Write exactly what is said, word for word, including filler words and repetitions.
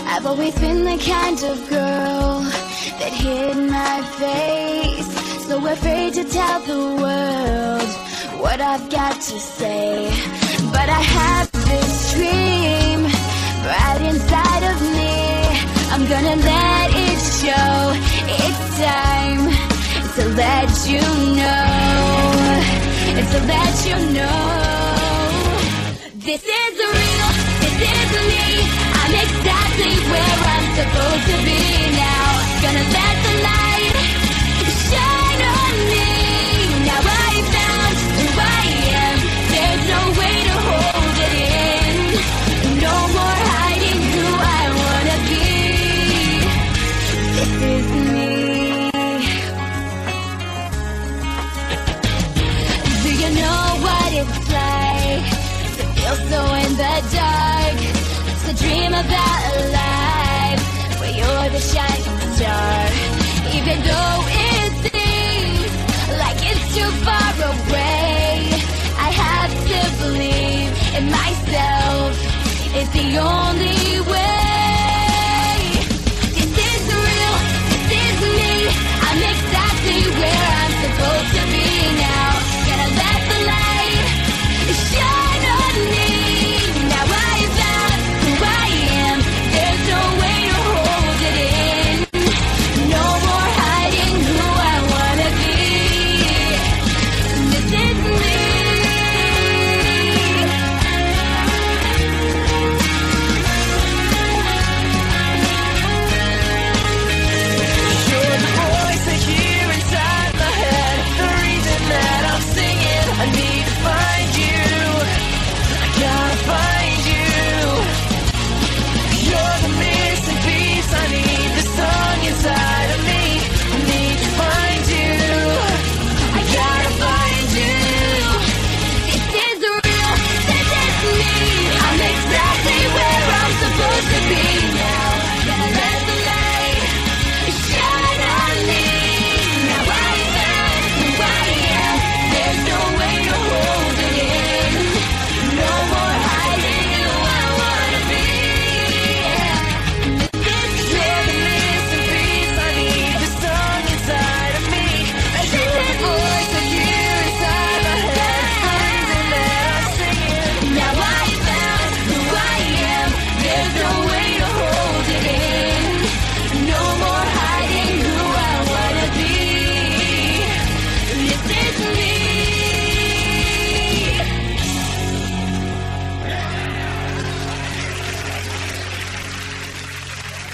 I've always been the kind of girl that hid my face, so afraid to tell the world what I've got to say. But I have this dream right inside of me. I'm gonna let it show. It's time to let you know. It's to let you know. This is real, this is me. I'm exactly where I'm supposed to be now. Gonna let the light shine on me. Now I found who I am. There's no way to hold it in. No more hiding who I wanna be. This is me. Do you know what it's like to feel so in the dark? To dream about a life where you're the shining star. Even though it seems like it's too far away, I have to believe in myself. It's the only